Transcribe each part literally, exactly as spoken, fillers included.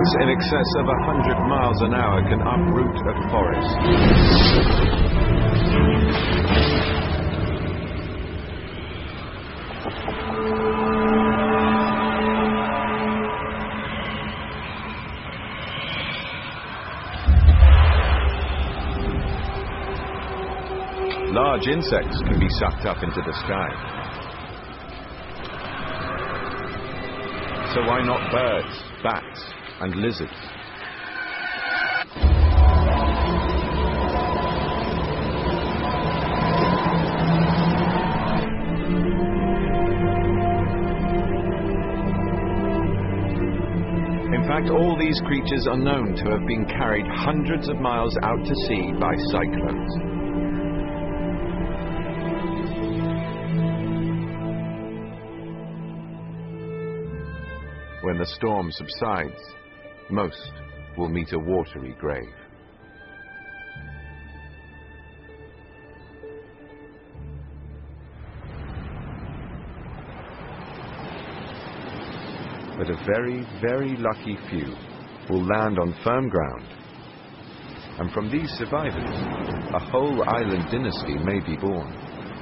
Winds in excess of one hundred miles an hour can uproot a forest. Large insects can be sucked up into the sky. So why not birds, bats, and lizards? In fact, all these creatures are known to have been carried hundreds of miles out to sea by cyclones. When the storm subsides, most will meet a watery grave. But a very, very lucky few will land on firm ground. And from these survivors, a whole island dynasty may be born.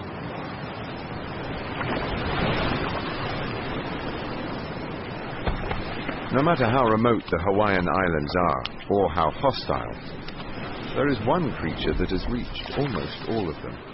No matter how remote the Hawaiian Islands are, or how hostile, there is one creature that has reached almost all of them.